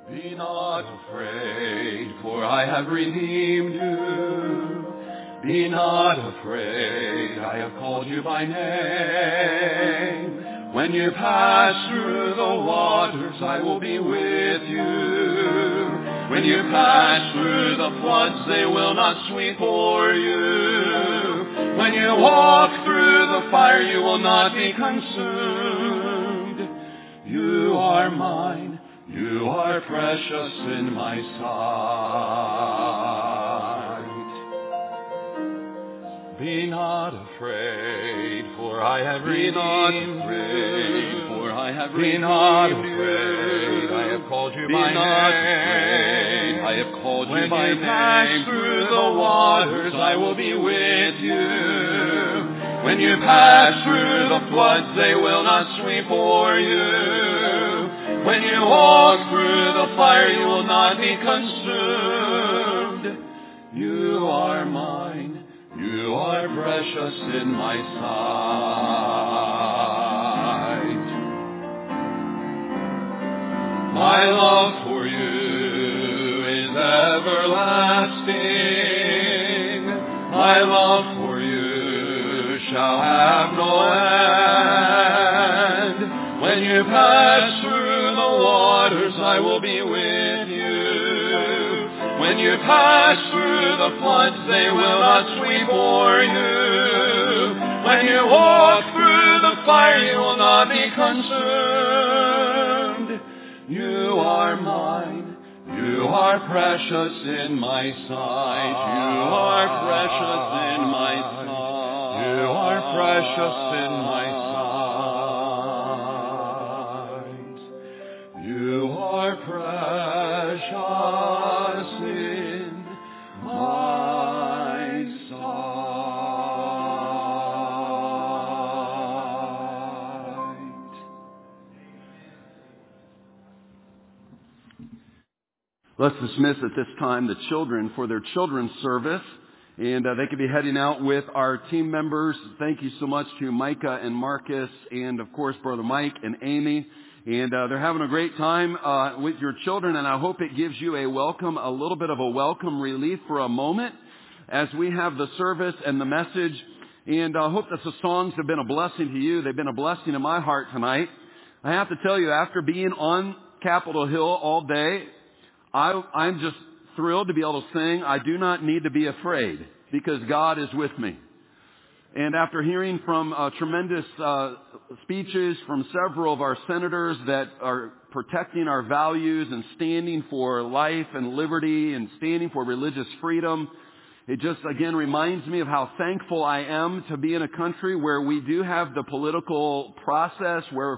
Be not afraid, for I have redeemed you. Be not afraid, I have called you by name. When you pass through the waters, I will be with you. When you pass through the floods, they will not sweep o'er you. When you walk through the fire, you will not be consumed. You are mine. You are precious in my sight. Be not afraid, for I have redeemed you. Be not afraid, I have called you by name. I have called you by name. When you pass through the waters, I will be with you. When you pass through the floods, they will not sweep o'er you. When you walk through the fire, you will not be consumed. You are mine. You are precious in my sight. My love for you is everlasting. My love for you shall have no end. When you pass through the waters, I will be with you. When you pass through the floods, they will not sweep o'er you. When you walk through the fire, you will not be consumed. You are mine. You are precious in my sight. You are precious in my sight. You are precious in my sight. You are precious in my sight. Let's dismiss at this time the children for their children's service. And they could be heading out with our team members. Thank you so much to Micah and Marcus and, of course, Brother Mike and Amy. And they're having a great time with your children, and I hope it gives you a little bit of a welcome relief for a moment as we have the service and the message. And I hope that the songs have been a blessing to you. They've been a blessing to my heart tonight. I have to tell you, after being on Capitol Hill all day, I'm just thrilled to be able to sing, I do not need to be afraid, because God is with me. And after hearing from tremendous speeches from several of our senators that are protecting our values and standing for life and liberty and standing for religious freedom, it just again reminds me of how thankful I am to be in a country where we do have the political process, where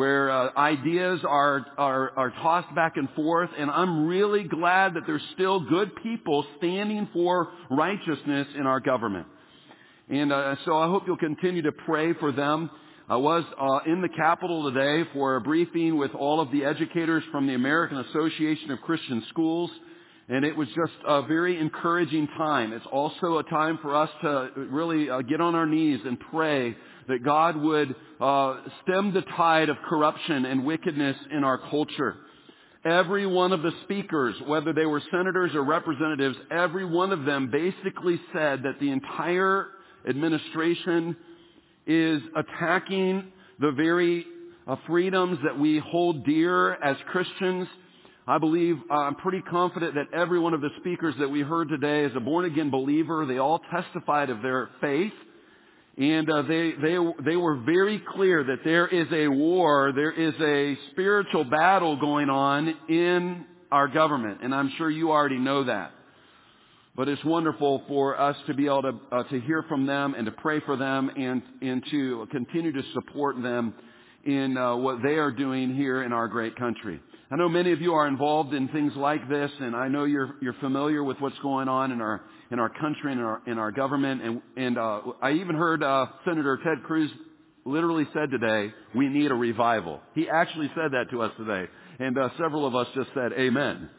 ideas are tossed back and forth, and I'm really glad that there's still good people standing for righteousness in our government. And so I hope you'll continue to pray for them. I was in the Capitol today for a briefing with all of the educators from the American Association of Christian Schools, and it was just a very encouraging time. It's also a time for us to really get on our knees and pray that God would stem the tide of corruption and wickedness in our culture. Every one of the speakers, whether they were senators or representatives, every one of them basically said that the entire administration is attacking the very freedoms that we hold dear as Christians. I believe, I'm pretty confident that every one of the speakers that we heard today is a born-again believer. They all testified of their faith. And they were very clear that there is a war, there is a spiritual battle going on in our government. And I'm sure you already know that. But it's wonderful for us to be able to hear from them and to pray for them and to continue to support them in what they are doing here in our great country. I know many of you are involved in things like this, and I know you're familiar with what's going on in our country and in our government. And I even heard Senator Ted Cruz literally said today, we need a revival. He actually said that to us today, and several of us just said amen.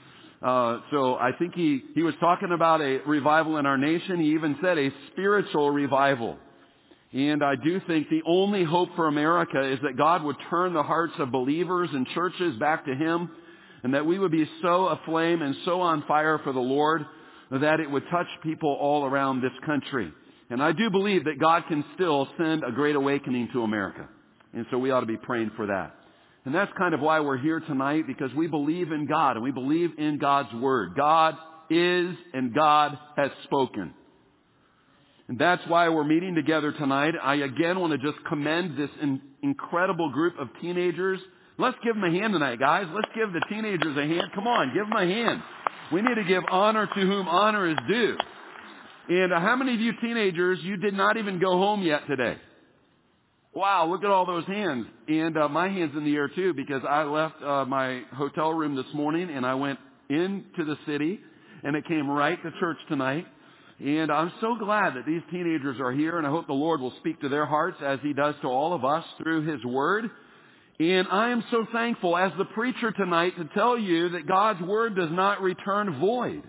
So I think he was talking about a revival in our nation. He even said a spiritual revival. And I do think the only hope for America is that God would turn the hearts of believers and churches back to Him, and that we would be so aflame and so on fire for the Lord that it would touch people all around this country. And I do believe that God can still send a great awakening to America. And so we ought to be praying for that. And that's kind of why we're here tonight, because we believe in God and we believe in God's Word. God is and God has spoken. And that's why we're meeting together tonight. I again want to just commend this incredible group of teenagers. Let's give them a hand tonight, guys. Let's give the teenagers a hand. Come on, give them a hand. We need to give honor to whom honor is due. And how many of you teenagers, you did not even go home yet today? Wow, look at all those hands. And my hand's in the air too, because I left my hotel room this morning and I went into the city and it came right to church tonight. And I'm so glad that these teenagers are here, and I hope the Lord will speak to their hearts as He does to all of us through His Word. And I am so thankful as the preacher tonight to tell you that God's Word does not return void.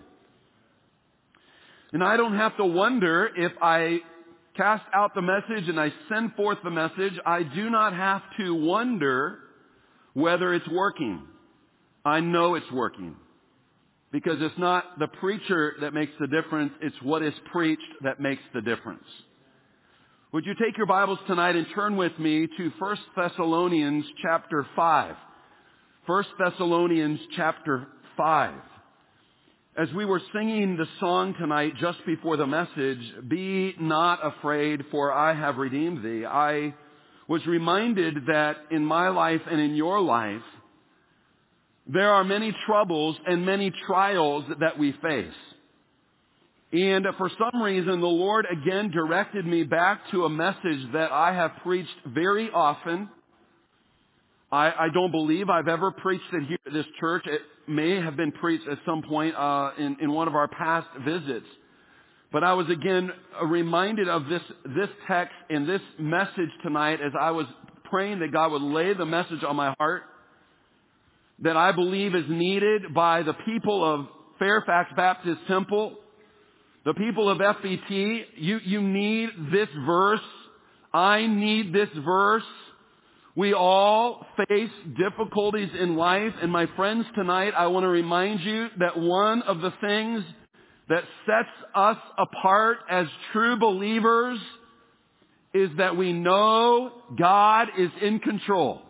And I don't have to wonder if I cast out the message and I send forth the message. I do not have to wonder whether it's working. I know it's working. Because it's not the preacher that makes the difference, it's what is preached that makes the difference. Would you take your Bibles tonight and turn with me to 1 Thessalonians chapter 5. 1 Thessalonians chapter 5. As we were singing the song tonight just before the message, "Be not afraid, for I have redeemed thee," I was reminded that in my life and in your life, there are many troubles and many trials that we face. And for some reason, the Lord again directed me back to a message that I have preached very often. I don't believe I've ever preached it here at this church. It may have been preached at some point in one of our past visits. But I was again reminded of this text and this message tonight as I was praying that God would lay the message on my heart that I believe is needed by the people of Fairfax Baptist Temple, the people of FBT. You need this verse. I need this verse. We all face difficulties in life. And my friends, tonight I want to remind you that one of the things that sets us apart as true believers is that we know God is in control.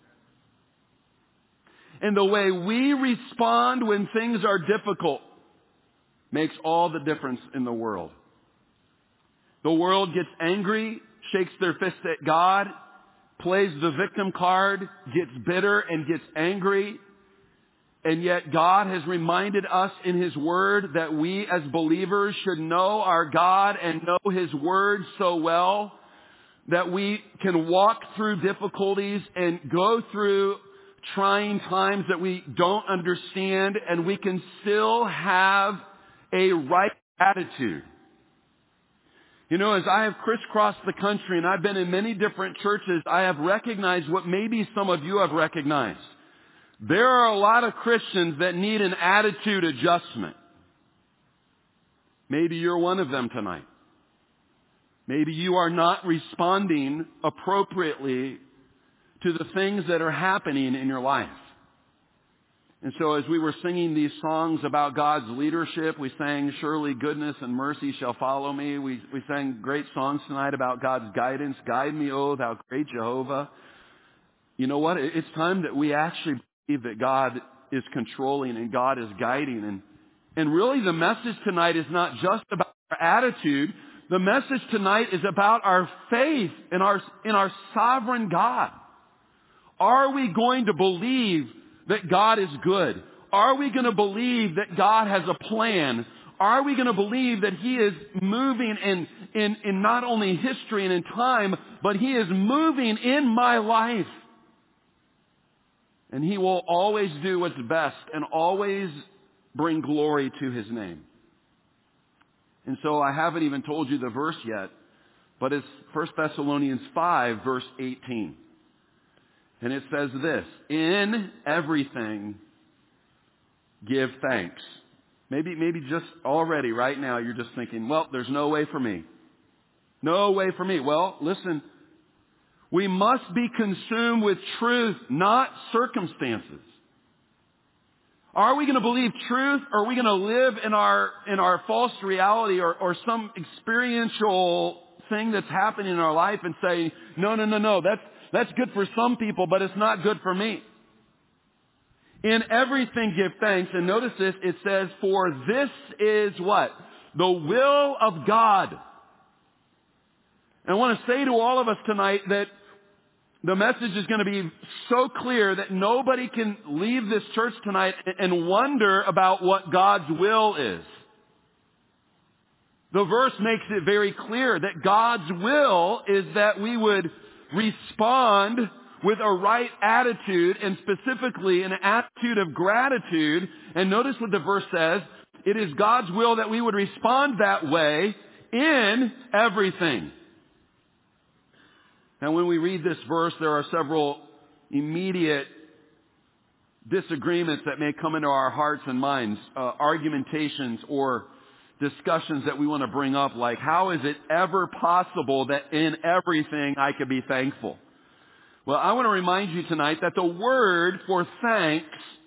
And the way we respond when things are difficult makes all the difference in the world. The world gets angry, shakes their fist at God, plays the victim card, gets bitter and gets angry. And yet God has reminded us in His Word that we as believers should know our God and know His Word so well that we can walk through difficulties and go through trying times that we don't understand, and we can still have a right attitude. You know, as I have crisscrossed the country and I've been in many different churches, I have recognized what maybe some of you have recognized. There are a lot of Christians that need an attitude adjustment. Maybe you're one of them tonight. Maybe you are not responding appropriately to the things that are happening in your life. And so as we were singing these songs about God's leadership, we sang, "Surely goodness and mercy shall follow me." We sang great songs tonight about God's guidance. "Guide me, O thou great Jehovah." You know what? It's time that we actually believe that God is controlling and God is guiding. And really the message tonight is not just about our attitude. The message tonight is about our faith in our sovereign God. Are we going to believe that God is good? Are we going to believe that God has a plan? Are we going to believe that He is moving in not only history and in time, but He is moving in my life? And He will always do what's best and always bring glory to His name. And so I haven't even told you the verse yet, but it's 1 Thessalonians 5, verse 18. And it says this: "In everything give thanks." Maybe just already right now you're just thinking, well, there's no way for me. No way for me. Well, listen, we must be consumed with truth, not circumstances. Are we going to believe truth, or are we going to live in our false reality or some experiential thing that's happening in our life and say, no, that's good for some people, but it's not good for me? In everything give thanks, and notice this, it says, for this is what? The will of God. And I want to say to all of us tonight that the message is going to be so clear that nobody can leave this church tonight and wonder about what God's will is. The verse makes it very clear that God's will is that we would respond with a right attitude, and specifically an attitude of gratitude. And notice what the verse says. It is God's will that we would respond that way in everything. Now, when we read this verse, there are several immediate disagreements that may come into our hearts and minds, argumentations or discussions that we want to bring up, like, how is it ever possible that in everything I could be thankful? Well, I want to remind you tonight that the word for thanks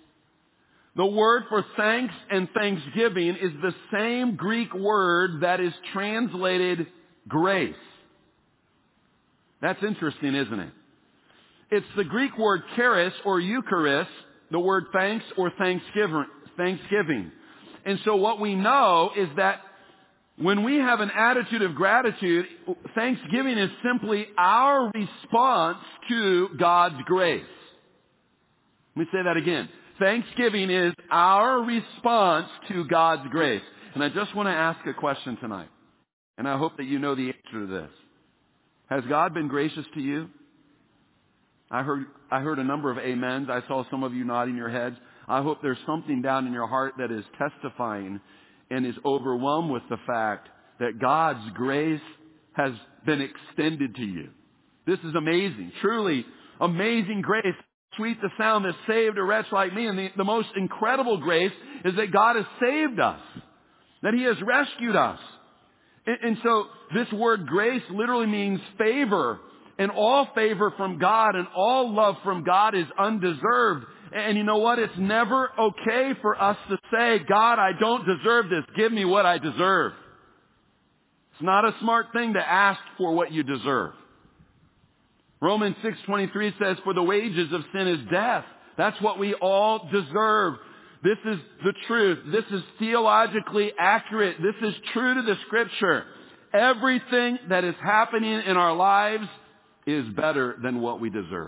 and thanksgiving is the same Greek word that is translated grace. That's interesting, isn't it? It's the Greek word charis or Eucharist, the word thanks or thanksgiving. And so what we know is that when we have an attitude of gratitude, thanksgiving is simply our response to God's grace. Let me say that again. Thanksgiving is our response to God's grace. And I just want to ask a question tonight. And I hope that you know the answer to this. Has God been gracious to you? I heard a number of amens. I saw some of you nodding your heads. I hope there's something down in your heart that is testifying and is overwhelmed with the fact that God's grace has been extended to you. This is amazing. Truly amazing grace. Sweet the sound that saved a wretch like me. And the most incredible grace is that God has saved us. That He has rescued us. And so this word grace literally means favor. And all favor from God and all love from God is undeserved. And you know what? It's never okay for us to say, God, I don't deserve this. Give me what I deserve. It's not a smart thing to ask for what you deserve. Romans 6:23 says, for the wages of sin is death. That's what we all deserve. This is the truth. This is theologically accurate. This is true to the Scripture. Everything that is happening in our lives is better than what we deserve.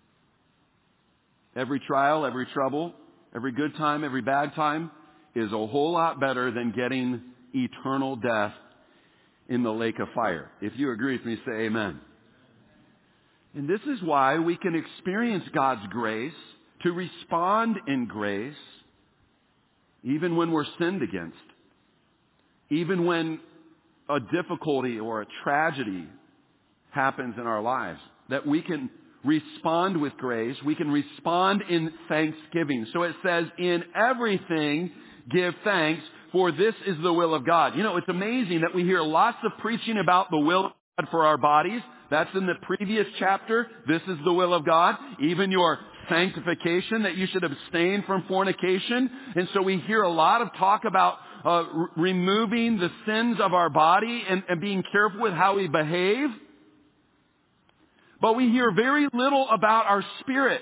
Every trial, every trouble, every good time, every bad time is a whole lot better than getting eternal death in the lake of fire. If you agree with me, say amen. And this is why we can experience God's grace, to respond in grace, even when we're sinned against, even when a difficulty or a tragedy happens in our lives, that we can respond with grace. We can respond in thanksgiving. So it says, in everything give thanks, for this is the will of God. You know, it's amazing that we hear lots of preaching about the will of God for our bodies. That's in the previous chapter. This is the will of God. Even your sanctification, that you should abstain from fornication. And so we hear a lot of talk about removing the sins of our body and being careful with how we behave. But we hear very little about our spirit,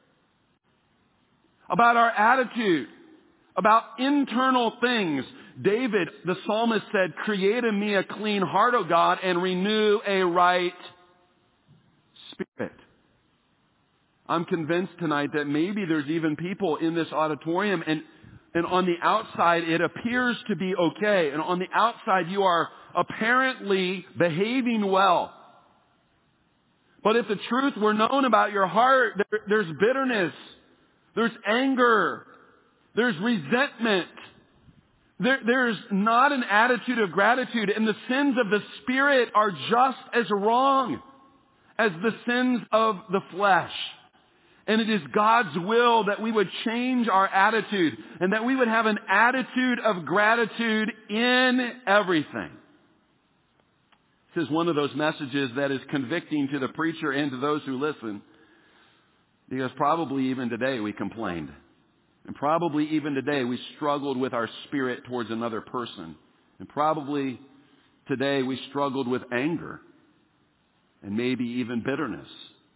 about our attitude, about internal things. David, the psalmist, said, create in me a clean heart, O God, and renew a right spirit. I'm convinced tonight that maybe there's even people in this auditorium, and on the outside it appears to be okay. And on the outside you are apparently behaving well. But if the truth were known about your heart, there's bitterness, there's anger, there's resentment, there's not an attitude of gratitude, and the sins of the Spirit are just as wrong as the sins of the flesh. And it is God's will that we would change our attitude and that we would have an attitude of gratitude in everything. This is one of those messages that is convicting to the preacher and to those who listen, because probably even today we complained. And probably even today we struggled with our spirit towards another person. And probably today we struggled with anger and maybe even bitterness.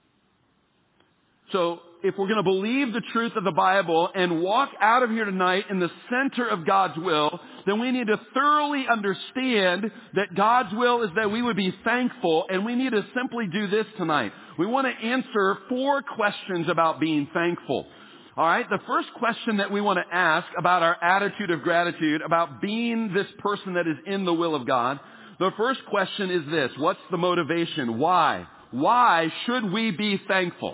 So if we're going to believe the truth of the Bible and walk out of here tonight in the center of God's will, then we need to thoroughly understand that God's will is that we would be thankful, and we need to simply do this tonight. We want to answer 4 questions about being thankful. All right, the first question that we want to ask about our attitude of gratitude, about being this person that is in the will of God, the first question is this: what's the motivation? Why? Why should we be thankful?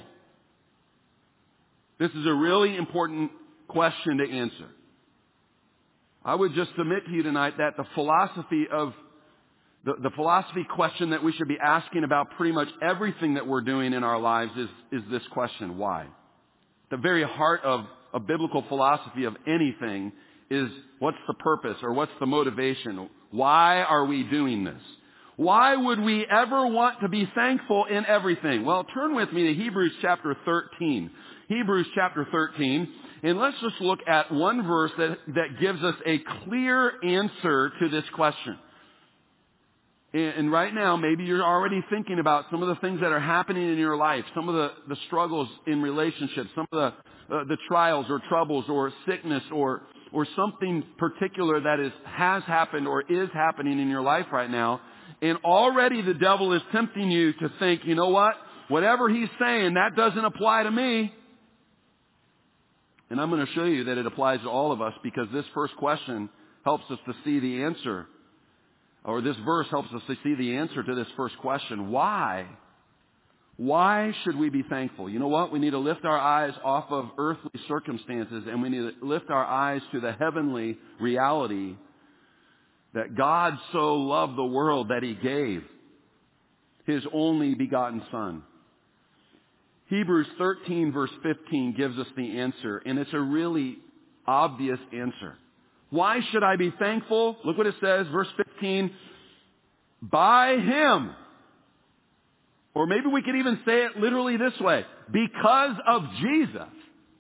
This is a really important question to answer. I would just submit to you tonight that the philosophy question that we should be asking about pretty much everything that we're doing in our lives is this question: why? The very heart of a biblical philosophy of anything is what's the purpose or what's the motivation? Why are we doing this? Why would we ever want to be thankful in everything? Well, turn with me to Hebrews chapter 13. Hebrews chapter 13. And let's just look at one verse that gives us a clear answer to this question. And right now, maybe you're already thinking about some of the things that are happening in your life, some of the struggles in relationships, some of the trials or troubles or sickness or something particular that has happened or is happening in your life right now. And already the devil is tempting you to think, you know what? Whatever he's saying, that doesn't apply to me. And I'm going to show you that it applies to all of us, because this first question helps us to see the answer. Or this verse helps us to see the answer to this first question. Why? Why should we be thankful? You know what? We need to lift our eyes off of earthly circumstances, and we need to lift our eyes to the heavenly reality that God so loved the world that He gave His only begotten Son. Hebrews 13 verse 15 gives us the answer, and it's a really obvious answer. Why should I be thankful? Look what it says, verse 15. By Him. Or maybe we could even say it literally this way: because of Jesus.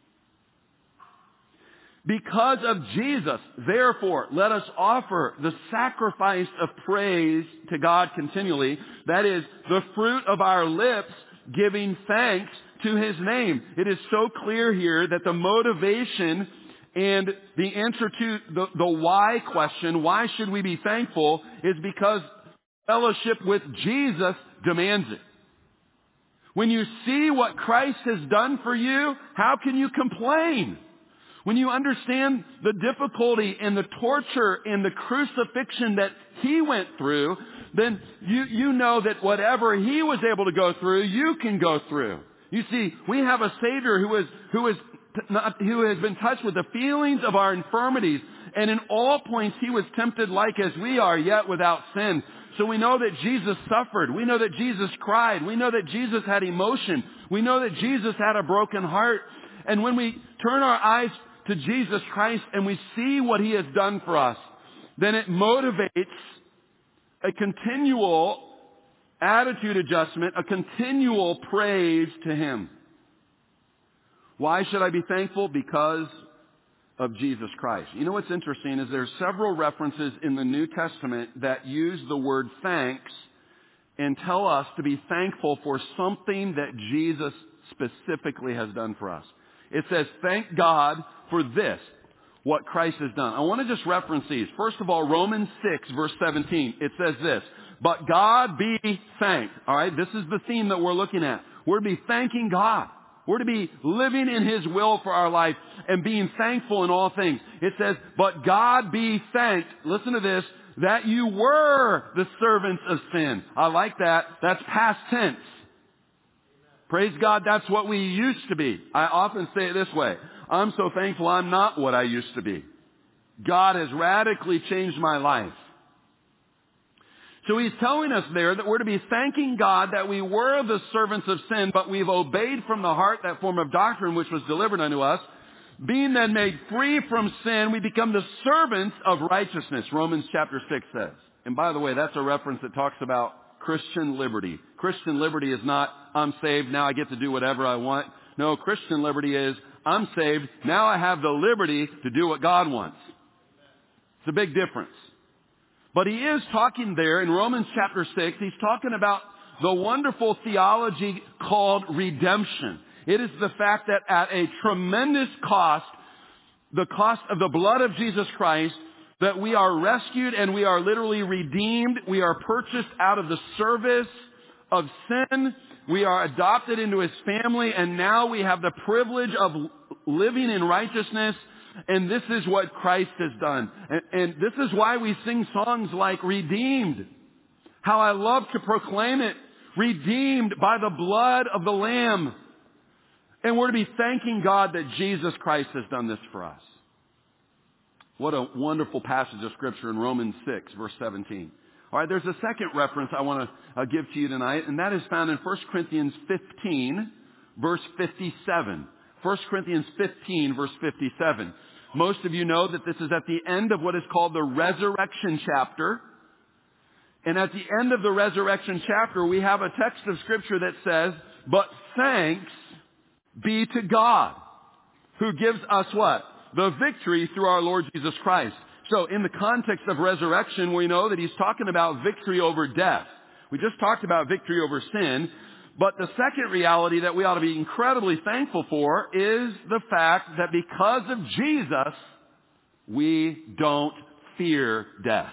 Because of Jesus, therefore, let us offer the sacrifice of praise to God continually. That is, the fruit of our lips, giving thanks to His name. It is so clear here that the motivation and the answer to the why question, why should we be thankful, is because fellowship with Jesus demands it. When you see what Christ has done for you, how can you complain? When you understand the difficulty and the torture and the crucifixion that He went through, then you know that whatever He was able to go through, you can go through. You see, we have a Savior who has been touched with the feelings of our infirmities, and in all points He was tempted like as we are, yet without sin. So we know that Jesus suffered. We know that Jesus cried. We know that Jesus had emotion. We know that Jesus had a broken heart. And when we turn our eyes to Jesus Christ and we see what He has done for us, then it motivates a continual attitude adjustment, a continual praise to Him. Why should I be thankful? Because of Jesus Christ. You know what's interesting is there's several references in the New Testament that use the word thanks and tell us to be thankful for something that Jesus specifically has done for us. It says, thank God for this, what Christ has done. I want to just reference these. First of all, Romans 6, verse 17. It says this: but God be thanked. All right, this is the theme that we're looking at. We're to be thanking God. We're to be living in His will for our life and being thankful in all things. It says, but God be thanked. Listen to this: that you were the servants of sin. I like that. That's past tense. Praise God, that's what we used to be. I often say it this way: I'm so thankful I'm not what I used to be. God has radically changed my life. So He's telling us there that we're to be thanking God that we were the servants of sin, but we've obeyed from the heart that form of doctrine which was delivered unto us. Being then made free from sin, we become the servants of righteousness, Romans chapter 6 says. And by the way, that's a reference that talks about Christian liberty. Christian liberty is not, I'm saved, now I get to do whatever I want. No, Christian liberty is, I'm saved. Now I have the liberty to do what God wants. It's a big difference. But he is talking there in Romans chapter 6, he's talking about the wonderful theology called redemption. It is the fact that at a tremendous cost, the cost of the blood of Jesus Christ, that we are rescued and we are literally redeemed. We are purchased out of the service of sin. We are adopted into his family, and now we have the privilege of living in righteousness. And this is what Christ has done. And this is why we sing songs like Redeemed. How I love to proclaim it. Redeemed by the blood of the Lamb. And we're to be thanking God that Jesus Christ has done this for us. What a wonderful passage of Scripture in Romans 6, verse 17. All right, there's a second reference I want to give to you tonight, and that is found in 1 Corinthians 15, verse 57. 1 Corinthians 15, verse 57. Most of you know that this is at the end of what is called the resurrection chapter. And at the end of the resurrection chapter, we have a text of Scripture that says, "But thanks be to God, who gives us" what? "The victory through our Lord Jesus Christ." So in the context of resurrection, we know that he's talking about victory over death. We just talked about victory over sin. But the second reality that we ought to be incredibly thankful for is the fact that because of Jesus, we don't fear death.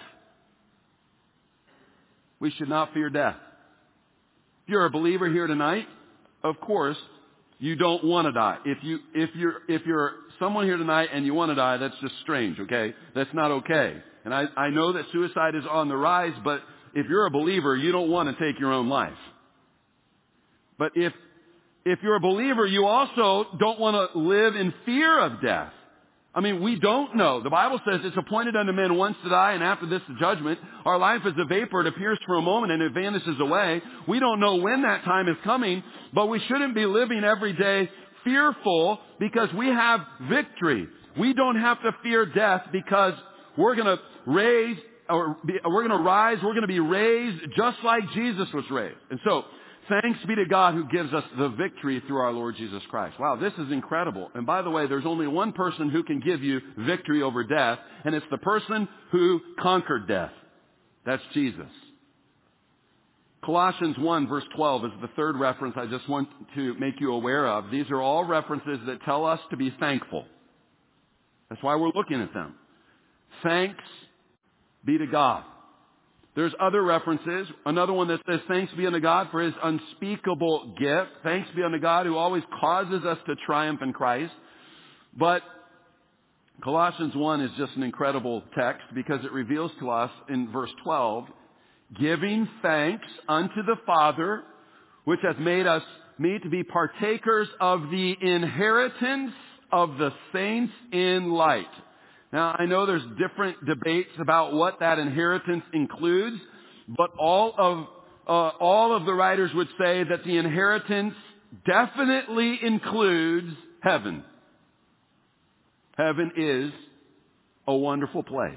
We should not fear death. If you're a believer here tonight, of course, you don't want to die. If you're someone here tonight and you want to die, that's just strange, okay? That's not okay. And I know that suicide is on the rise, but if you're a believer, you don't want to take your own life. But if you're a believer, you also don't want to live in fear of death. I mean, we don't know. The Bible says it's appointed unto men once to die, and after this the judgment. Our life is a vapor. It appears for a moment and it vanishes away. We don't know when that time is coming, but we shouldn't be living every day fearful because we have victory. We don't have to fear death because we're going to rise, we're going to be raised just like Jesus was raised. And so, thanks be to God who gives us the victory through our Lord Jesus Christ. Wow, this is incredible. And by the way, there's only one person who can give you victory over death, and it's the person who conquered death. That's Jesus. Colossians 1, verse 12 is the third reference I just want to make you aware of. These are all references that tell us to be thankful. That's why we're looking at them. Thanks be to God. There's other references. Another one that says, "Thanks be unto God for his unspeakable gift." Thanks be unto God who always causes us to triumph in Christ. But Colossians 1 is just an incredible text because it reveals to us in verse 12, "Giving thanks unto the Father, which hath made us meet to be partakers of the inheritance of the saints in light." Now, I know there's different debates about what that inheritance includes, but all of the writers would say that the inheritance definitely includes heaven. Heaven is a wonderful place.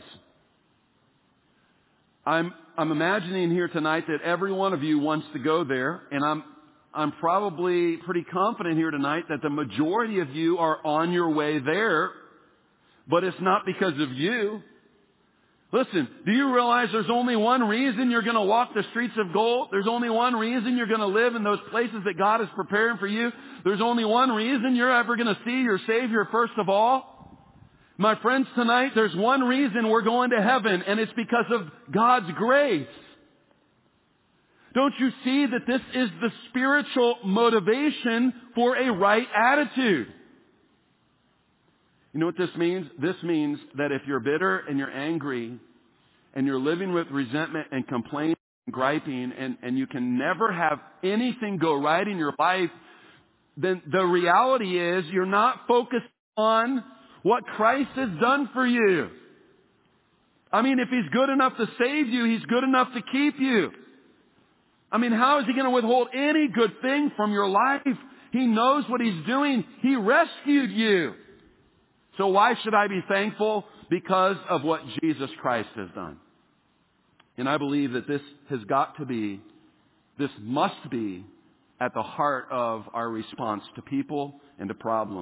I'm imagining here tonight that every one of you wants to go there, and I'm probably pretty confident here tonight that the majority of you are on your way there. But it's not because of you. Listen, do you realize there's only one reason you're going to walk the streets of gold? There's only one reason you're going to live in those places that God is preparing for you. There's only one reason you're ever going to see your Savior first of all. My friends, tonight, there's one reason we're going to heaven, and it's because of God's grace. Don't you see that this is the spiritual motivation for a right attitude? You know what this means? This means that if you're bitter and you're angry and you're living with resentment and complaining and griping and you can never have anything go right in your life, then the reality is you're not focused on what Christ has done for you. I mean, if He's good enough to save you, He's good enough to keep you. I mean, how is He going to withhold any good thing from your life? He knows what He's doing. He rescued you. So why should I be thankful? Because of what Jesus Christ has done. And I believe that this must be at the heart of our response to people and to problems.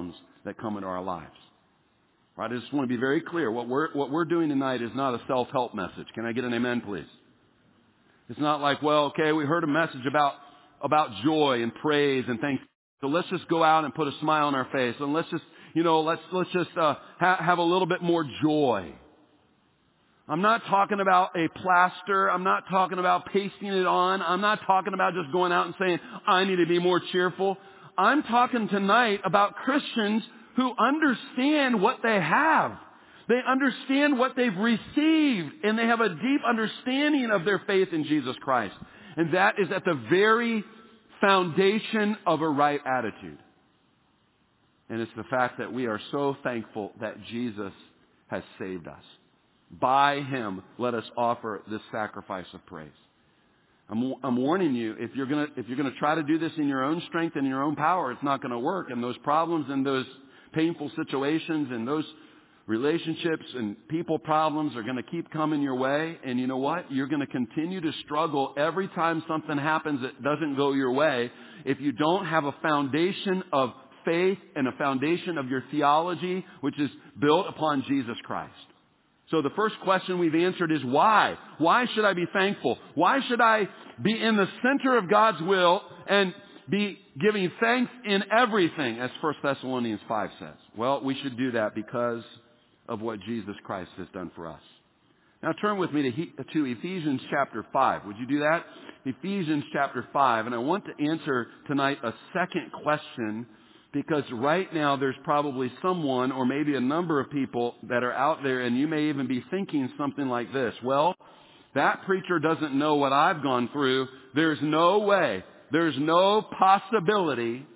that come into our lives. Right? I just want to be very clear. What we're doing tonight is not a self-help message. Can I get an amen, please? It's not like, well, okay, we heard a message about joy and praise and things. So let's just go out and put a smile on our face, and let's just, let's just have a little bit more joy. I'm not talking about a plaster. I'm not talking about pasting it on. I'm not talking about just going out and saying, I need to be more cheerful. I'm talking tonight about Christians who understand what they have. They understand what they've received, and they have a deep understanding of their faith in Jesus Christ. And that is at the very foundation of a right attitude. And it's the fact that we are so thankful that Jesus has saved us. By Him, let us offer this sacrifice of praise. I'm warning you, if you're gonna try to do this in your own strength and your own power, it's not gonna work. And those problems and those painful situations and those relationships and people problems are going to keep coming your way. And you know what? You're going to continue to struggle every time something happens that doesn't go your way if you don't have a foundation of faith and a foundation of your theology, which is built upon Jesus Christ. So the first question we've answered is why? Why should I be thankful? Why should I be in the center of God's will and be giving thanks in everything, as 1 Thessalonians 5 says? Well, we should do that because of what Jesus Christ has done for us. Now turn with me to Ephesians chapter 5. Would you do that? Ephesians chapter 5. And I want to answer tonight a second question, because right now there's probably someone or maybe a number of people that are out there, and you may even be thinking something like this. Well, that preacher doesn't know what I've gone through. There's no way. There's no possibility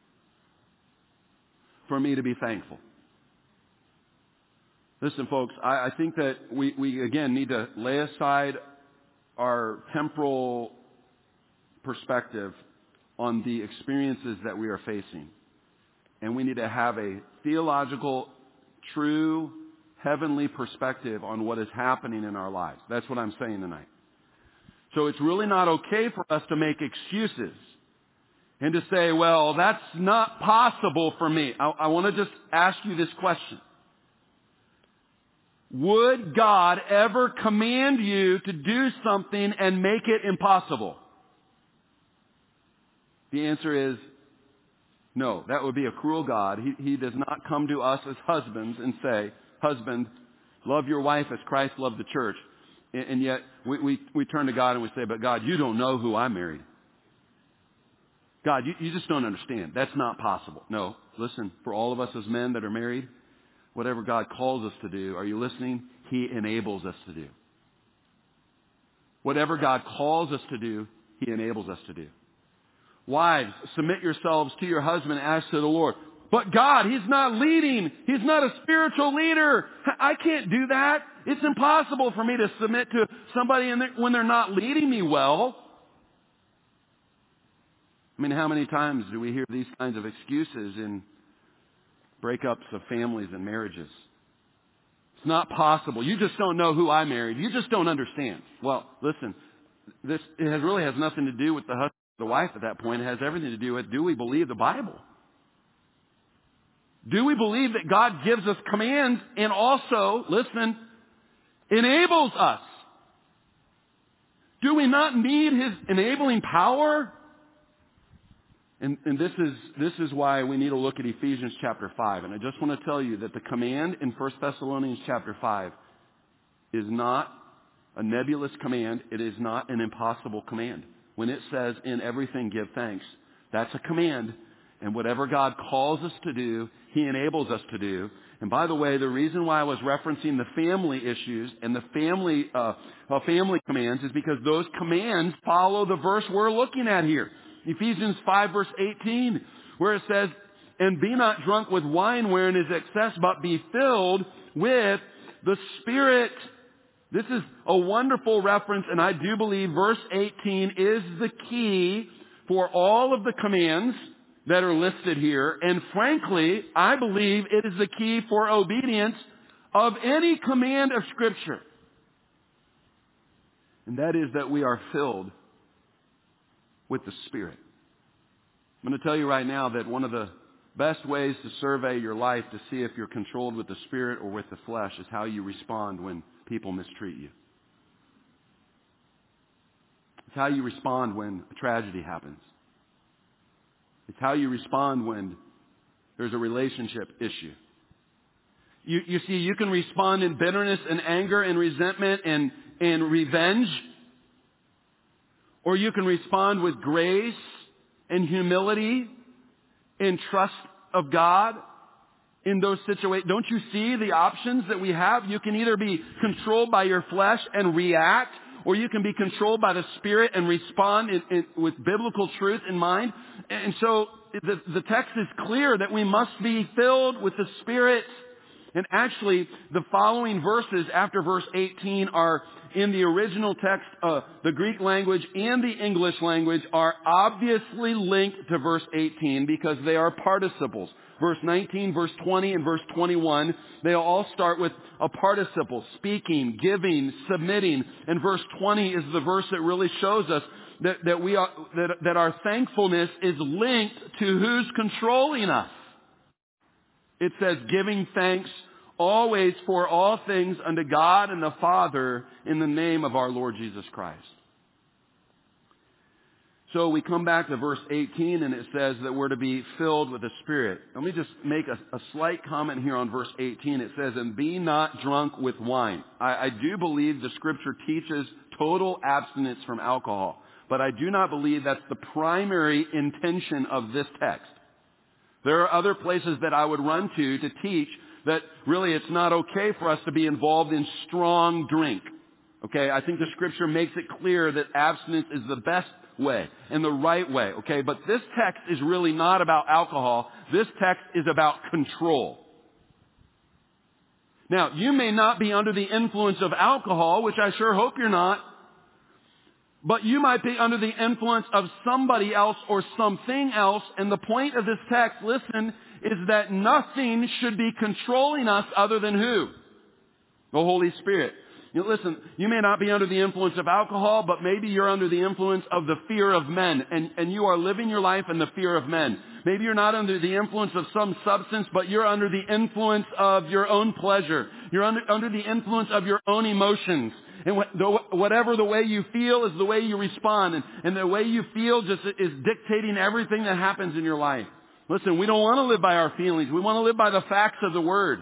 for me to be thankful. Listen, folks, I think that we again need to lay aside our temporal perspective on the experiences that we are facing. And we need to have a theological, true, heavenly perspective on what is happening in our lives. That's what I'm saying tonight. So it's really not okay for us to make excuses and to say, well, that's not possible for me. I want to just ask you this question. Would God ever command you to do something and make it impossible? The answer is no. That would be a cruel God. He does not come to us as husbands and say, husband, love your wife as Christ loved the church. And yet we turn to God and we say, but God, you don't know who I married. God, you just don't understand. That's not possible. No, listen, for all of us as men that are married, whatever God calls us to do, are you listening? He enables us to do. Whatever God calls us to do, He enables us to do. Wives, submit yourselves to your husband as to the Lord. But God, He's not leading. He's not a spiritual leader. I can't do that. It's impossible for me to submit to somebody when they're not leading me well. I mean, how many times do we hear these kinds of excuses in breakups of families and marriages? It's not possible. You just don't know who I married. You just don't understand. Well, listen, it really has nothing to do with the husband or the wife at that point. It has everything to do with, do we believe the Bible? Do we believe that God gives us commands and also, listen, enables us? Do we not need His enabling power? And this is why we need to look at Ephesians chapter 5. And I just want to tell you that the command in 1 Thessalonians chapter 5 is not a nebulous command. It is not an impossible command. When it says, in everything give thanks, that's a command. And whatever God calls us to do, He enables us to do. And by the way, the reason why I was referencing the family issues and the family commands is because those commands follow the verse we're looking at here. Ephesians 5 verse 18, where it says, and be not drunk with wine wherein is excess, but be filled with the Spirit. This is a wonderful reference, and I do believe verse 18 is the key for all of the commands that are listed here. And frankly, I believe it is the key for obedience of any command of Scripture. And that is that we are filled with the Spirit. I'm going to tell you right now that one of the best ways to survey your life to see if you're controlled with the Spirit or with the flesh is how you respond when people mistreat you. It's how you respond when a tragedy happens. It's how you respond when there's a relationship issue. You see, you can respond in bitterness and anger and resentment and revenge. Or you can respond with grace and humility and trust of God in those situations. Don't you see the options that we have? You can either be controlled by your flesh and react, or you can be controlled by the Spirit and respond with biblical truth in mind. And so the text is clear that we must be filled with the Spirit. And actually, the following verses after verse 18 are in the original text, the Greek language and the English language are obviously linked to verse 18 because they are participles. Verse 19, verse 20, and verse 21, they all start with a participle, speaking, giving, submitting. And verse 20 is the verse that really shows us that our thankfulness is linked to who's controlling us. It says, giving thanks always for all things unto God and the Father in the name of our Lord Jesus Christ. So we come back to verse 18 and it says that we're to be filled with the Spirit. Let me just make a slight comment here on verse 18. It says, and be not drunk with wine. I do believe the Scripture teaches total abstinence from alcohol, but I do not believe that's the primary intention of this text. There are other places that I would run to teach that really it's not okay for us to be involved in strong drink. Okay, I think the Scripture makes it clear that abstinence is the best way and the right way. Okay, but this text is really not about alcohol. This text is about control. Now, you may not be under the influence of alcohol, which I sure hope you're not. But you might be under the influence of somebody else or something else. And the point of this text, listen, is that nothing should be controlling us other than who? The Holy Spirit. You know, listen, you may not be under the influence of alcohol, but maybe you're under the influence of the fear of men. And you are living your life in the fear of men. Maybe you're not under the influence of some substance, but you're under the influence of your own pleasure. You're under the influence of your own emotions. And whatever the way you feel is the way you respond. And the way you feel just is dictating everything that happens in your life. Listen, we don't want to live by our feelings. We want to live by the facts of the Word.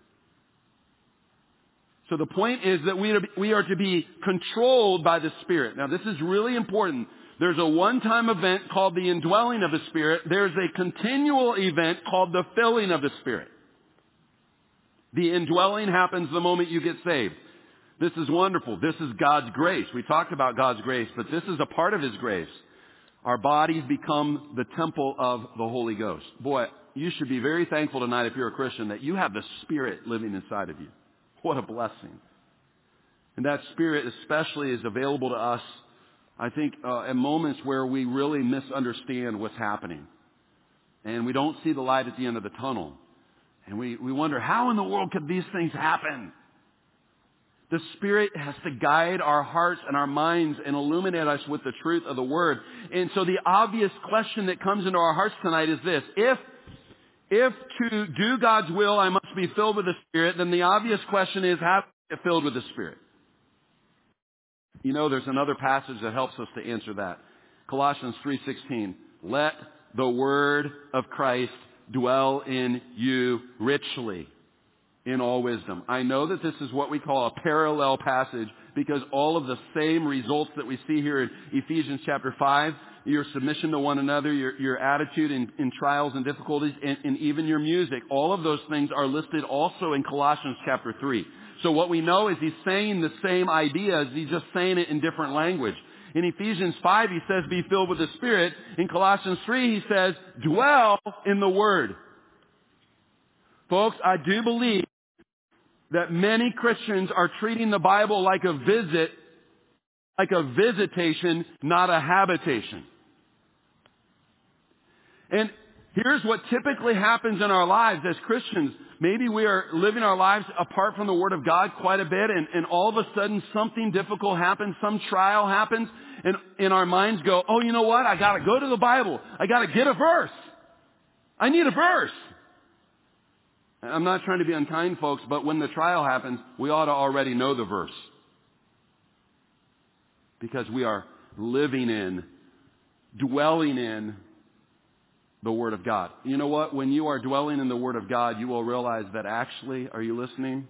So the point is that we are to be controlled by the Spirit. Now this is really important. There's a one-time event called the indwelling of the Spirit. There's a continual event called the filling of the Spirit. The indwelling happens the moment you get saved. This is wonderful. This is God's grace. We talked about God's grace, but this is a part of His grace. Our bodies become the temple of the Holy Ghost. Boy, you should be very thankful tonight if you're a Christian that you have the Spirit living inside of you. What a blessing. And that Spirit especially is available to us, I think, at moments where we really misunderstand what's happening. And we don't see the light at the end of the tunnel. And we wonder, how in the world could these things happen? The Spirit has to guide our hearts and our minds and illuminate us with the truth of the Word. And so the obvious question that comes into our hearts tonight is this. If to do God's will I must be filled with the Spirit, then the obvious question is, how do I get filled with the Spirit? You know, there's another passage that helps us to answer that. Colossians 3:16. Let the Word of Christ dwell in you richly in all wisdom. I know that this is what we call a parallel passage because all of the same results that we see here in Ephesians chapter 5, your submission to one another, your attitude in trials and difficulties, and even your music, all of those things are listed also in Colossians chapter 3. So what we know is he's saying the same ideas, he's just saying it in different language. In Ephesians 5, he says, be filled with the Spirit. In Colossians 3, he says, dwell in the Word. Folks, I do believe that many Christians are treating the Bible like a visitation, not a habitation. And here's what typically happens in our lives as Christians. Maybe we are living our lives apart from the Word of God quite a bit, and all of a sudden something difficult happens, some trial happens, and our minds go, oh, you know what? I got to go to the Bible. I got to get a verse. I need a verse. I'm not trying to be unkind, folks, but when the trial happens, we ought to already know the verse. Because we are living in, dwelling in the Word of God. You know what? When you are dwelling in the Word of God, you will realize that actually, are you listening?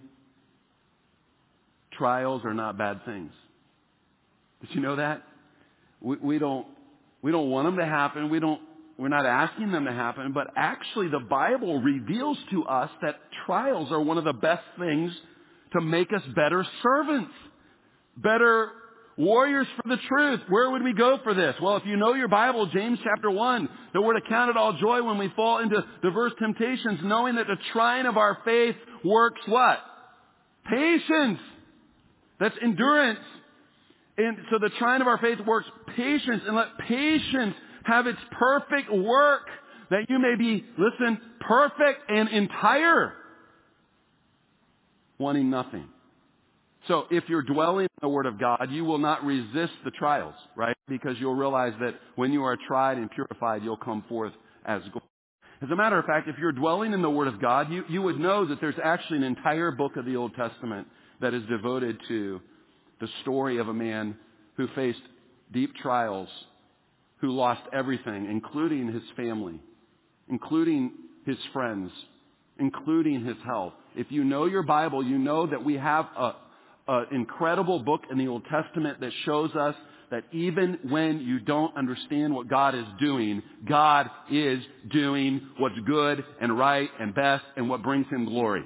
Trials are not bad things. Did you know that? We don't want them to happen. We're not asking them to happen, but actually the Bible reveals to us that trials are one of the best things to make us better servants, better warriors for the truth. Where would we go for this? Well, if you know your Bible, James chapter 1, that we're to count it all joy when we fall into diverse temptations, knowing that the trying of our faith works what? Patience. That's endurance. And so the trying of our faith works patience, and let patience have its perfect work, that you may be, listen, perfect and entire, wanting nothing. So if you're dwelling in the Word of God, you will not resist the trials, right? Because you'll realize that when you are tried and purified, you'll come forth as gold. As a matter of fact, if you're dwelling in the Word of God, you would know that there's actually an entire book of the Old Testament that is devoted to the story of a man who faced deep trials, who lost everything, including his family, including his friends, including his health. If you know your Bible, you know that we have an incredible book in the Old Testament that shows us that even when you don't understand what God is doing what's good and right and best and what brings Him glory.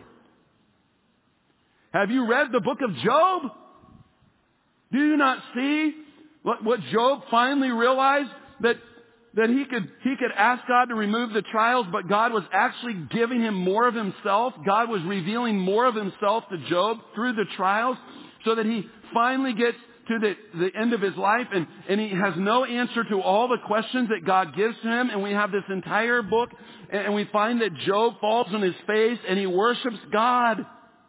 Have you read the book of Job? Do you not see what Job finally realized? That he could ask God to remove the trials, but God was actually giving him more of Himself. God was revealing more of Himself to Job through the trials, so that he finally gets to the end of his life, and he has no answer to all the questions that God gives to him. And we have this entire book, and we find that Job falls on his face and he worships God.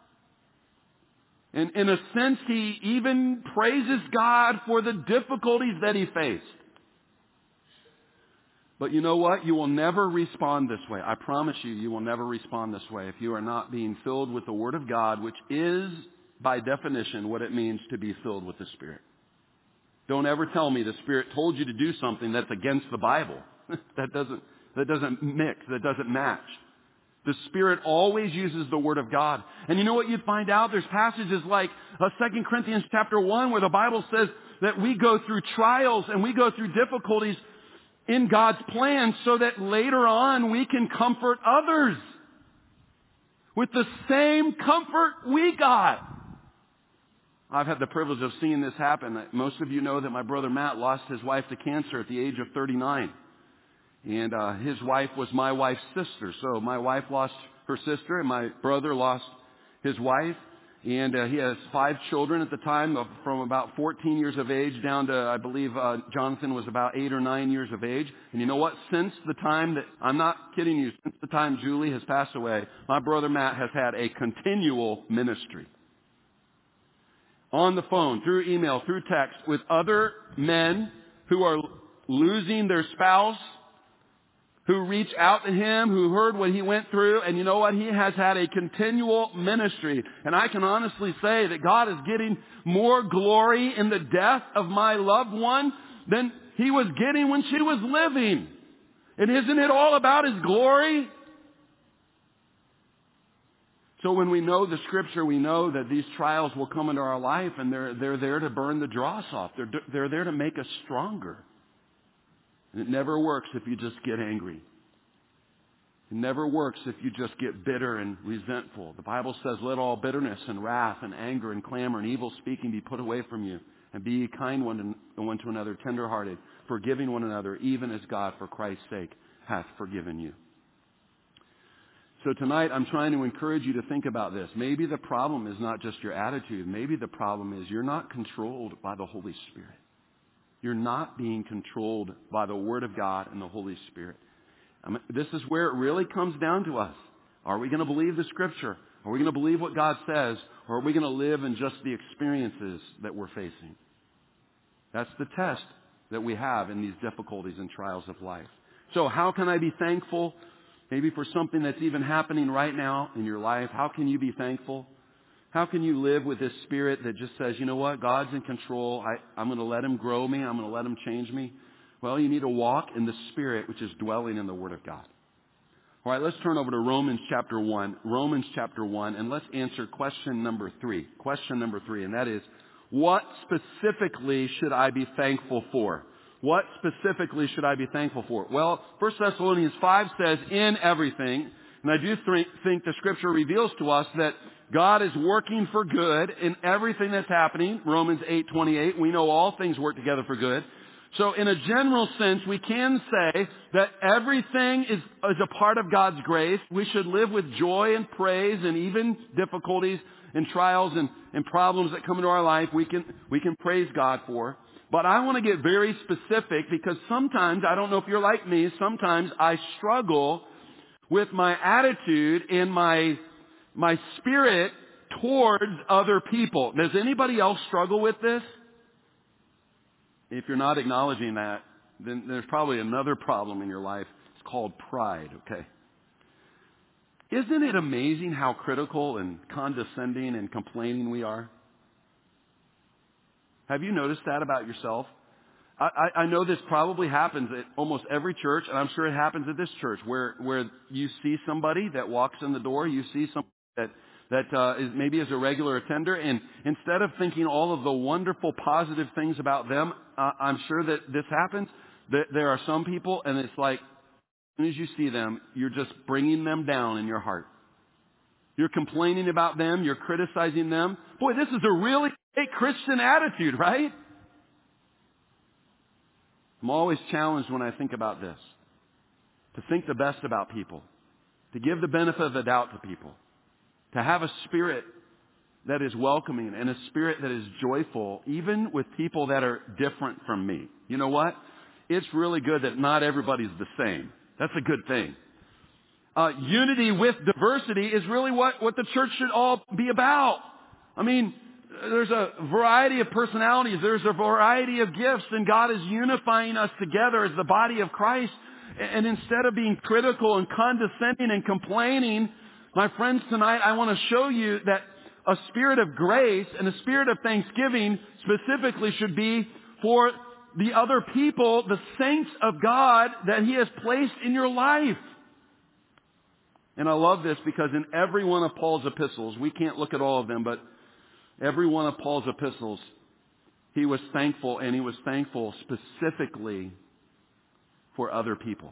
And in a sense, he even praises God for the difficulties that he faced. But you know what? You will never respond this way. I promise you, you will never respond this way if you are not being filled with the Word of God, which is, by definition, what it means to be filled with the Spirit. Don't ever tell me the Spirit told you to do something that's against the Bible. That doesn't mix, that doesn't match. The Spirit always uses the Word of God. And you know what you'd find out? There's passages like 2 Corinthians chapter 1 where the Bible says that we go through trials and we go through difficulties in God's plan so that later on we can comfort others with the same comfort we got. I've had the privilege of seeing this happen. Most of you know that my brother Matt lost his wife to cancer at the age of 39. And his wife was my wife's sister. So my wife lost her sister, and my brother lost his wife. And he has 5 children at the time, from about 14 years of age down to, I believe, Jonathan was about 8 or 9 years of age. And you know what? Since the time that, I'm not kidding you, since the time Julie has passed away, my brother Matt has had a continual ministry. On the phone, through email, through text, with other men who are losing their spouse, who reach out to him, who heard what he went through, and you know what? He has had a continual ministry. And I can honestly say that God is getting more glory in the death of my loved one than He was getting when she was living. And isn't it all about His glory? So when we know the Scripture, we know that these trials will come into our life, and they're there to burn the dross off. They're there to make us stronger. And it never works if you just get angry. It never works if you just get bitter and resentful. The Bible says, let all bitterness and wrath and anger and clamor and evil speaking be put away from you. And be ye kind one to another, tenderhearted, forgiving one another, even as God for Christ's sake hath forgiven you. So tonight I'm trying to encourage you to think about this. Maybe the problem is not just your attitude. Maybe the problem is you're not controlled by the Holy Spirit. You're not being controlled by the Word of God and the Holy Spirit. This is where it really comes down to us. Are we going to believe the Scripture? Are we going to believe what God says? Or are we going to live in just the experiences that we're facing? That's the test that we have in these difficulties and trials of life. So how can I be thankful Maybe for something that's even happening right now in your life. How can you be thankful? How can you live with this spirit that just says, you know what, God's in control. I'm going to let Him grow me. I'm going to let Him change me. Well, you need to walk in the Spirit, which is dwelling in the Word of God. All right, let's turn over to Romans chapter 1. Romans chapter 1, and let's answer question number 3. Question number 3, and that is, what specifically should I be thankful for? What specifically should I be thankful for? Well, 1 Thessalonians 5 says, in everything, and I do think the Scripture reveals to us that God is working for good in everything that's happening. Romans 8:28, we know all things work together for good. So in a general sense, we can say that everything is a part of God's grace. We should live with joy and praise, and even difficulties and trials and problems that come into our life, we can praise God for. But I want to get very specific, because sometimes, I don't know if you're like me, sometimes I struggle with my attitude and my spirit towards other people. Does anybody else struggle with this? If you're not acknowledging that, then there's probably another problem in your life. It's called pride, okay? Isn't it amazing how critical and condescending and complaining we are? Have you noticed that about yourself? I know this probably happens at almost every church, and I'm sure it happens at this church, where you see somebody that walks in the door, you see somebody that is maybe is a regular attender, and instead of thinking all of the wonderful positive things about them, I'm sure that this happens. There are some people, and it's like, as soon as you see them, you're just bringing them down in your heart. You're complaining about them, you're criticizing them. Boy, this is a really great Christian attitude, right? I'm always challenged when I think about this, to think the best about people, to give the benefit of the doubt to people, to have a spirit that is welcoming and a spirit that is joyful, even with people that are different from me. You know what? It's really good that not everybody's the same. That's a good thing. Unity with diversity is really what the church should all be about. I mean, there's a variety of personalities. There's a variety of gifts, and God is unifying us together as the body of Christ. And instead of being critical and condescending and complaining, my friends, tonight I want to show you that a spirit of grace and a spirit of thanksgiving specifically should be for the other people, the saints of God that He has placed in your life. And I love this because in every one of Paul's epistles, we can't look at all of them, but every one of Paul's epistles, he was thankful, and he was thankful specifically for other people.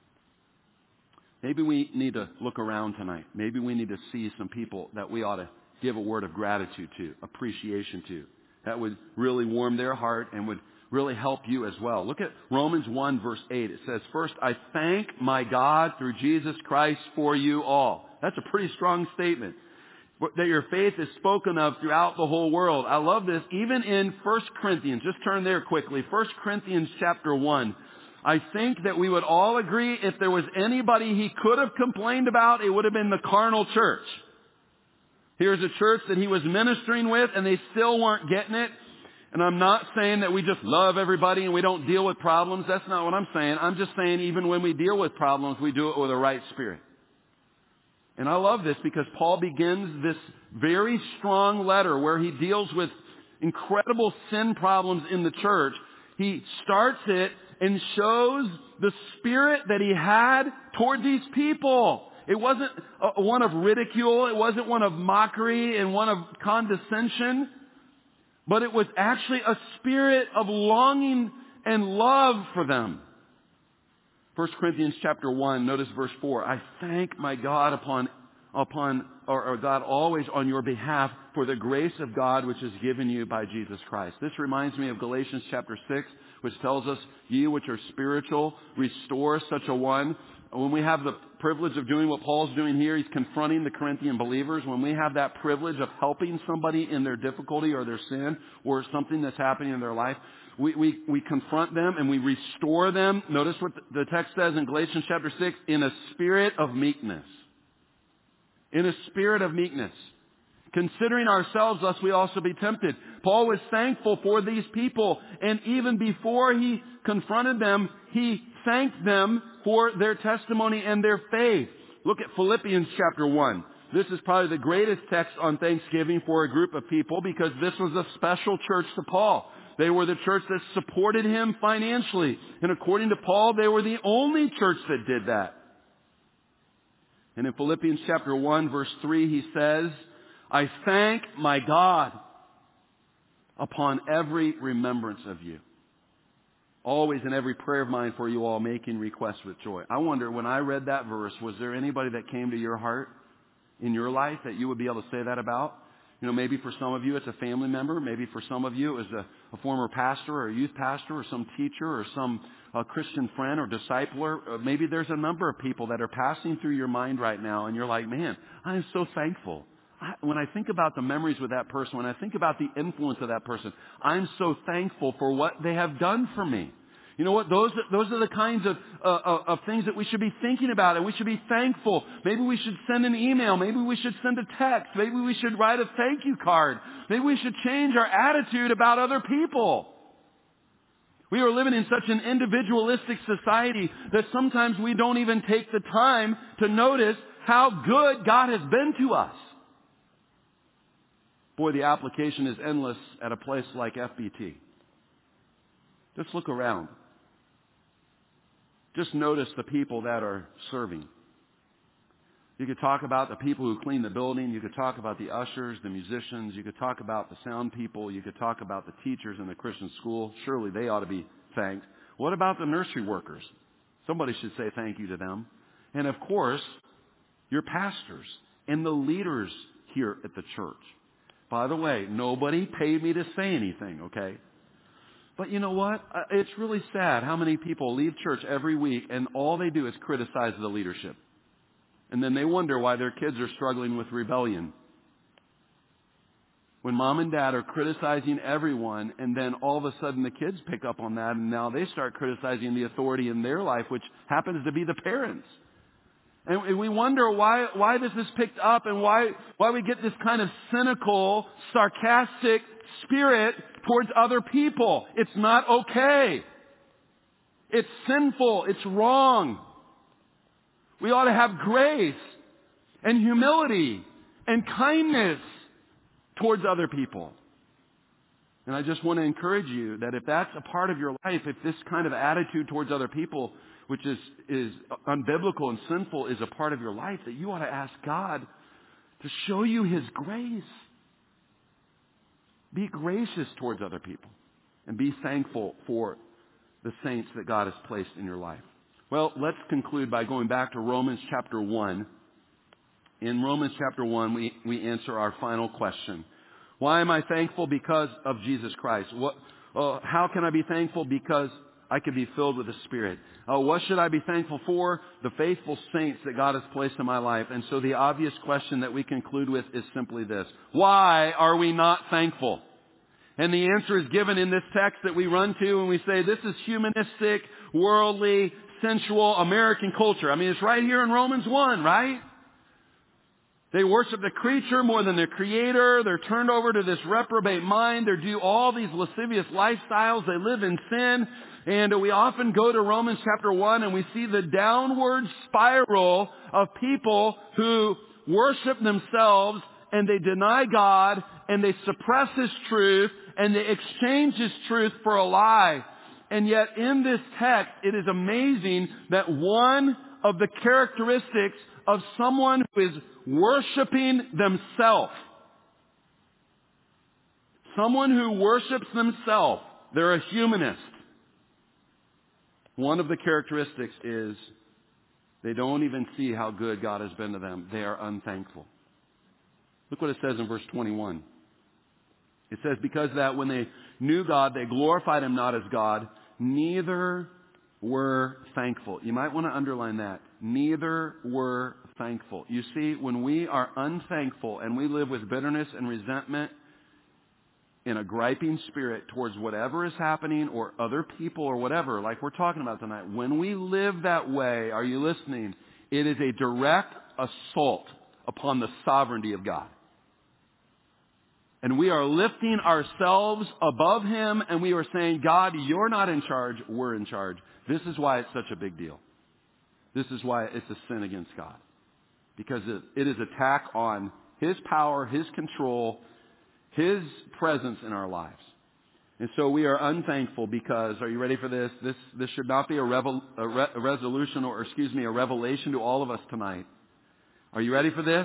Maybe we need to look around tonight. Maybe we need to see some people that we ought to give a word of gratitude to, appreciation to. That would really warm their heart and would really help you as well. Look at Romans 1 verse 8. It says, "First, I thank my God through Jesus Christ for you all." That's a pretty strong statement. That your faith is spoken of throughout the whole world. I love this. Even in 1 Corinthians, just turn there quickly. 1 Corinthians chapter 1. I think that we would all agree if there was anybody he could have complained about, it would have been the carnal church. Here's a church that he was ministering with, and they still weren't getting it. And I'm not saying that we just love everybody and we don't deal with problems. That's not what I'm saying. I'm just saying even when we deal with problems, we do it with the right spirit. And I love this because Paul begins this very strong letter where he deals with incredible sin problems in the church. He starts it and shows the spirit that he had toward these people. It wasn't one of ridicule. It wasn't one of mockery and one of condescension. But it was actually a spirit of longing and love for them. 1 Corinthians chapter 1, notice verse 4. I thank my God or God always on your behalf for the grace of God which is given you by Jesus Christ. This reminds me of Galatians chapter 6, which tells us, ye which are spiritual, restore such a one. When we have the privilege of doing what Paul's doing here, he's confronting the Corinthian believers. When we have that privilege of helping somebody in their difficulty or their sin or something that's happening in their life, we confront them and we restore them. Notice what the text says in Galatians chapter 6, in a spirit of meekness. In a spirit of meekness. Considering ourselves, lest we also be tempted. Paul was thankful for these people. And even before he confronted them, he thank them for their testimony and their faith. Look at Philippians chapter 1. This is probably the greatest text on Thanksgiving for a group of people because this was a special church to Paul. They were the church that supported him financially. And according to Paul, they were the only church that did that. And in Philippians chapter 1, verse 3, he says, I thank my God upon every remembrance of you. Always in every prayer of mine for you all, making requests with joy. I wonder, when I read that verse, was there anybody that came to your heart in your life that you would be able to say that about? You know, maybe for some of you it's a family member. Maybe for some of you it was a former pastor or a youth pastor or some teacher or some Christian friend or discipler. Maybe there's a number of people that are passing through your mind right now and you're like, man, I am so thankful. When I think about the memories with that person, when I think about the influence of that person, I'm so thankful for what they have done for me. You know what? Those are the kinds of things that we should be thinking about, and we should be thankful. Maybe we should send an email. Maybe we should send a text. Maybe we should write a thank you card. Maybe we should change our attitude about other people. We are living in such an individualistic society that sometimes we don't even take the time to notice how good God has been to us. Boy, the application is endless at a place like FBT. Just look around. Just notice the people that are serving. You could talk about the people who clean the building. You could talk about the ushers, the musicians. You could talk about the sound people. You could talk about the teachers in the Christian school. Surely they ought to be thanked. What about the nursery workers? Somebody should say thank you to them. And of course, your pastors and the leaders here at the church. By the way, nobody paid me to say anything, okay? But you know what? It's really sad how many people leave church every week and all they do is criticize the leadership. And then they wonder why their kids are struggling with rebellion. When mom and dad are criticizing everyone, and then all of a sudden the kids pick up on that, and now they start criticizing the authority in their life, which happens to be the parents. And we wonder why this is picked up and why we get this kind of cynical, sarcastic spirit towards other people. It's not okay. It's sinful. It's wrong. We ought to have grace and humility and kindness towards other people. And I just want to encourage you that if that's a part of your life, if this kind of attitude towards other people, which is unbiblical and sinful, is a part of your life, that you ought to ask God to show you His grace. Be gracious towards other people and be thankful for the saints that God has placed in your life. Well, let's conclude by going back to Romans chapter 1. In Romans chapter 1, we answer our final question. Why am I thankful? Because of Jesus Christ. How can I be thankful? Because I can be filled with the Spirit. What should I be thankful for? The faithful saints that God has placed in my life. And so the obvious question that we conclude with is simply this. Why are we not thankful? And the answer is given in this text that we run to and we say, this is humanistic, worldly, sensual, American culture. I mean, it's right here in Romans 1, right? They worship the creature more than the Creator. They're turned over to this reprobate mind. They do all these lascivious lifestyles. They live in sin. And we often go to Romans chapter 1 and we see the downward spiral of people who worship themselves and they deny God and they suppress His truth and they exchange His truth for a lie. And yet in this text, it is amazing that one of the characteristics of someone who is worshiping themselves, someone who worships themselves, they're a humanist. One of the characteristics is they don't even see how good God has been to them. They are unthankful. Look what it says in verse 21. It says, because that when they knew God, they glorified Him not as God, neither were thankful. You might want to underline that. Neither were thankful. You see, when we are unthankful and we live with bitterness and resentment in a griping spirit towards whatever is happening or other people or whatever, like we're talking about tonight, when we live that way, are you listening? It is a direct assault upon the sovereignty of God. And we are lifting ourselves above Him, and we are saying, God, you're not in charge, we're in charge. This is why it's such a big deal. This is why it's a sin against God. Because it is attack on His power, His control, His presence in our lives. And so we are unthankful because, are you ready for this? This should not be a resolution or, a revelation to all of us tonight. Are you ready for this?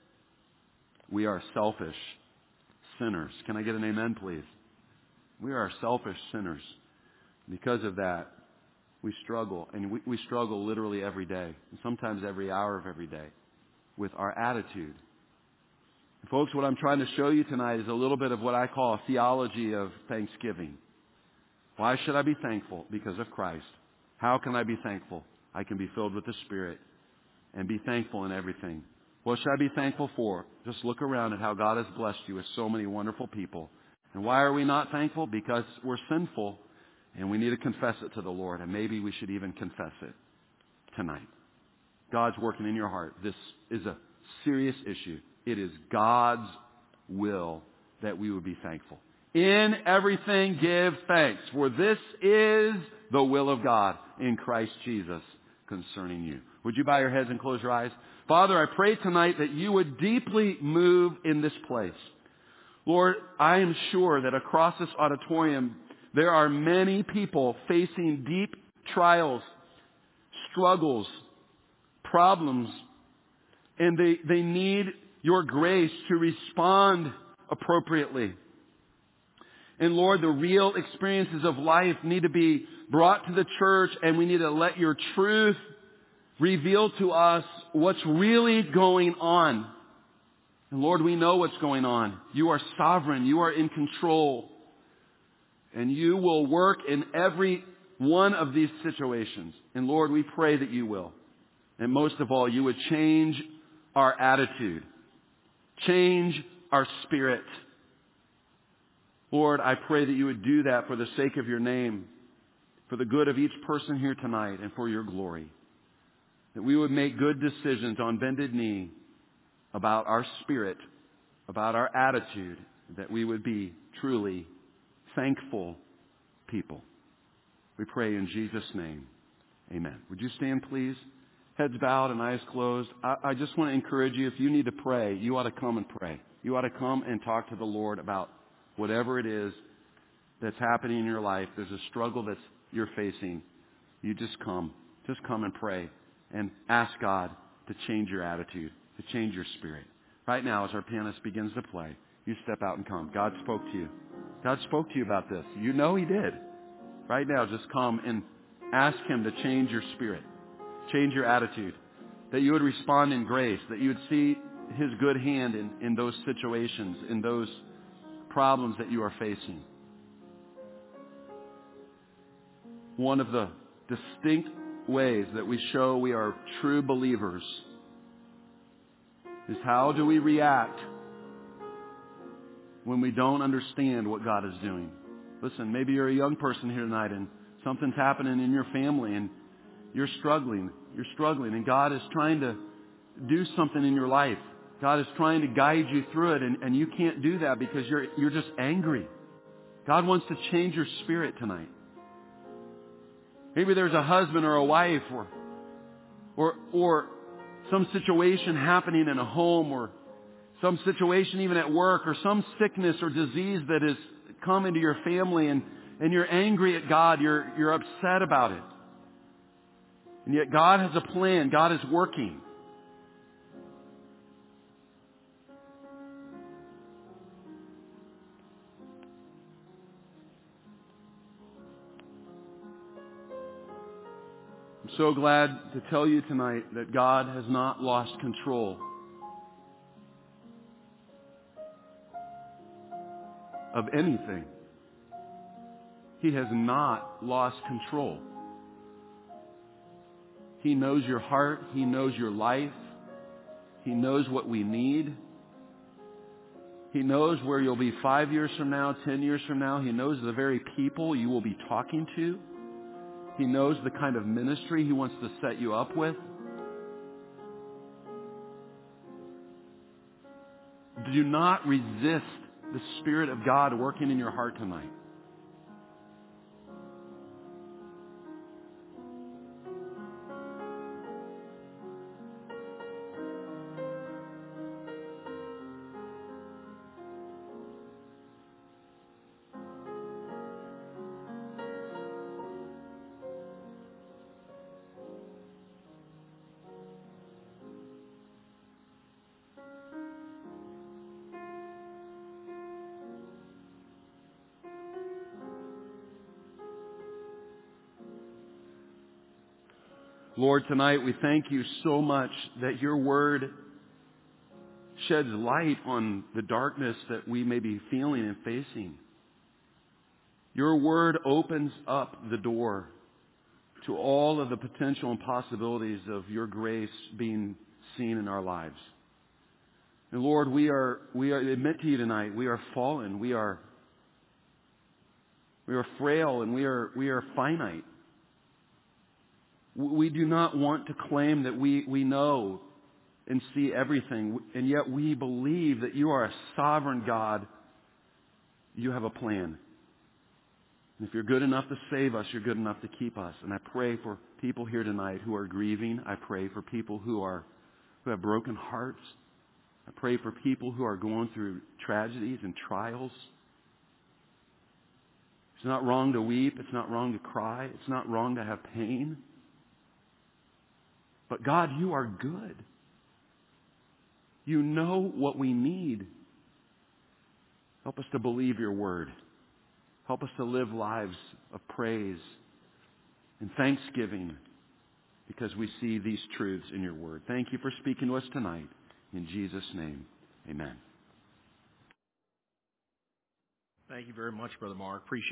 We are selfish sinners. Can I get an amen, please? We are selfish sinners. Because of that, we struggle. And we struggle literally every day. And sometimes every hour of every day with our attitude. And folks, what I'm trying to show you tonight is a little bit of what I call a theology of thanksgiving. Why should I be thankful? Because of Christ. How can I be thankful? I can be filled with the Spirit and be thankful in everything. What should I be thankful for? Just look around at how God has blessed you with so many wonderful people. And why are we not thankful? Because we're sinful and we need to confess it to the Lord. And maybe we should even confess it tonight. God's working in your heart. This is a serious issue. It is God's will that we would be thankful. In everything give thanks, for this is the will of God in Christ Jesus concerning you. Would you bow your heads and close your eyes? Father, I pray tonight that you would deeply move in this place. Lord, I am sure that across this auditorium, there are many people facing deep trials, struggles, problems, and they need your grace to respond appropriately. And Lord, the real experiences of life need to be brought to the church, and we need to let your truth reveal to us what's really going on. And Lord, we know what's going on. You are sovereign. You are in control. And you will work in every one of these situations. And Lord, we pray that you will. And most of all, you would change our attitude. Change our spirit. Lord, I pray that you would do that for the sake of your name, for the good of each person here tonight, and for your glory. That we would make good decisions on bended knee about our spirit, about our attitude, that we would be truly thankful people. We pray in Jesus' name. Amen. Would you stand, please? Heads bowed and eyes closed. I just want to encourage you, if you need to pray, you ought to come and pray. You ought to come and talk to the Lord about whatever it is that's happening in your life. There's a struggle that you're facing. You just come and pray and ask God to change your attitude, to change your spirit. Right now, as our pianist begins to play, you step out and come. God spoke to you. God spoke to you about this. You know He did. Right now, just come and ask Him to change your spirit, change your attitude, that you would respond in grace, that you would see His good hand in those situations, in those problems that you are facing. One of the distinct ways that we show we are true believers is how do we react when we don't understand what God is doing. Listen, maybe you're a young person here tonight and something's happening in your family and you're struggling, and God is trying to do something in your life. God is trying to guide you through it, and you can't do that because you're just angry. God wants to change your spirit tonight. Maybe there's a husband or a wife or some situation happening in a home or some situation even at work or some sickness or disease that has come into your family and you're angry at God. You're upset about it. And yet God has a plan. God is working. I'm so glad to tell you tonight that God has not lost control of anything. He has not lost control. He knows your heart. He knows your life. He knows what we need. He knows where you'll be 5 years from now, 10 years from now. He knows the very people you will be talking to. He knows the kind of ministry He wants to set you up with. Do not resist the Spirit of God working in your heart tonight. Lord, tonight we thank you so much that your word sheds light on the darkness that we may be feeling and facing. Your word opens up the door to all of the potential and possibilities of your grace being seen in our lives. And Lord, we admit to you tonight, we are fallen, we are frail, and we are finite. We do not want to claim that we know and see everything, and yet we believe that you are a sovereign God. You have a plan. And if you're good enough to save us, you're good enough to keep us. And I pray for people here tonight who are grieving. I pray for people who have broken hearts. I pray for people who are going through tragedies and trials. It's not wrong to weep. It's not wrong to cry. It's not wrong to have pain. But God, you are good. You know what we need. Help us to believe your word. Help us to live lives of praise and thanksgiving because we see these truths in your word. Thank you for speaking to us tonight. In Jesus' name, amen. Thank you very much, Brother Mark. Appreciate